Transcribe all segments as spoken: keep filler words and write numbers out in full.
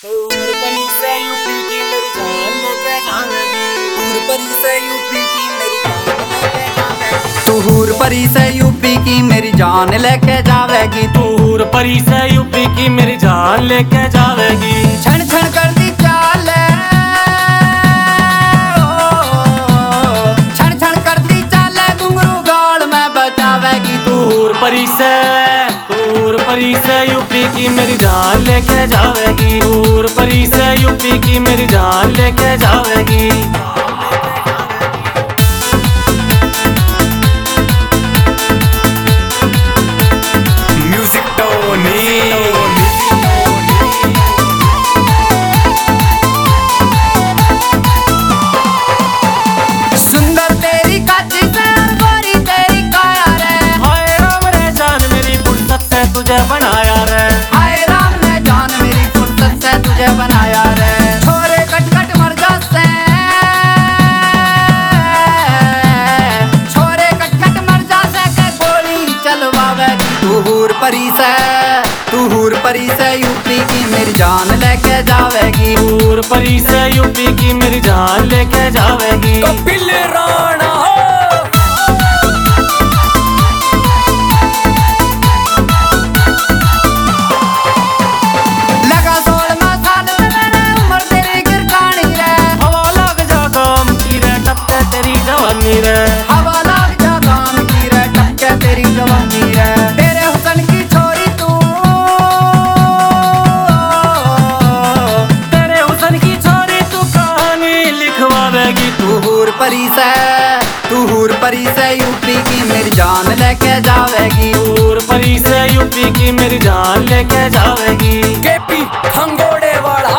हूर परी से यूपी की मेरी जान लेके जाएगी। हूर परी से यूपी की मेरी जान लेके जाएगी। तू हूर परी से यूपी की मेरी जान लेके जावेगी। तू हूर परी से यूपी की मेरी जान लेके जावेगी। छण छण करती चाल छण छण करती चाल घुंघरू गाल में बचावेगी। तू हूर परी से हूर परी से यूपी की मेरी जान लेके जावेगी। हूर परी से यूपी की मेरी जान लेके जावेगी। म्यूजिक टोनी सुंदर तेरी काची से गोरी तेरी काया रे। हाय राम रे जान मेरी फुर्सत से तुझे बनाया रे। हाय राम ने जान मेरी फुर्सत से तुझे बनाया रे। छोरे कट कट मर जाते छोरे कट कट मर जाते के गोली चलवावेगी। तू हूर परी से तू हूर परी से यूपी की मेरी जान लेके जावेगी। हूर परी से यूपी की मेरी जान लेके जावेगी। कपिल राणा लगा सोलहवां साल तेरे उम्र तेरी गिरकानी रे। हवा लग जा काम की रे टपके तेरी जवानी रे। हवा लग जा काम की रे टपके तेरी जवानी रे। तेरे हुस्न की छोरी तू तेरे हुस्न की छोरी तू कहानी लिखवावेगी। तू हूर परी से तू हूर परी से यूपी की मेरी जान लेके जावेगी। हूर परी से यूपी की मेरी जान लेके जावेगी। केपी खंगोड़े वाला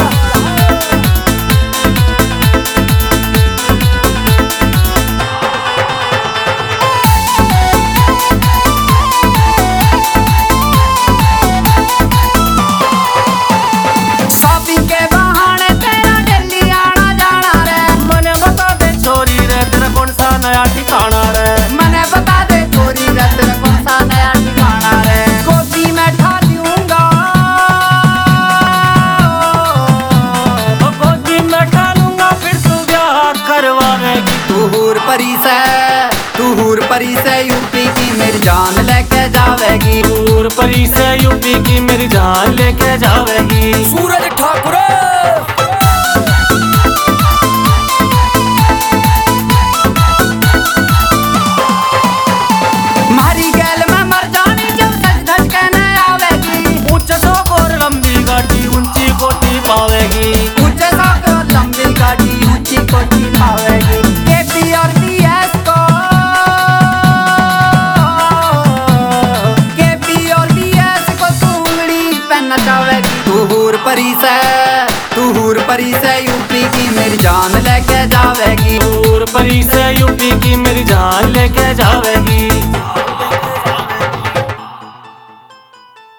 शॉपिंग के बहाने तेरा दिल्ली आना जाना रे। मने बता दे छोरी रे तेरा कौन सा नया ठिकाना रे। मने बता दे चोरी रे तेरा कौन सा नया ठिकाना रे। गोदी में ठा लूंगा ओ गोदी में डालूंगा फिर तू ब्याह करवावेगी। तू हूर परी से तू हूर परी से यूपी की मेरी जान लेके जावेगी। हूर परी से यूपी की मेरी जान लेके जावेगी। सूरज ठाकुर मारी गैल में मर जानी जब सच धज के न आवेगी। ऊंचे सौ और लंबी गाड़ी ऊंची कोठी पावेगी। ऊंचे साक लंबी गाड़ी ऊंची कोठी पावेगी। केपी और बीएस को केपी और बीएस को तू उंगली पे नचावेगी। तू हूर परी से तू हूर परी से यूपी की मेरी जान लेके जावेगी। हूर परी से यूपी की मेरी जान लेके जावेगी।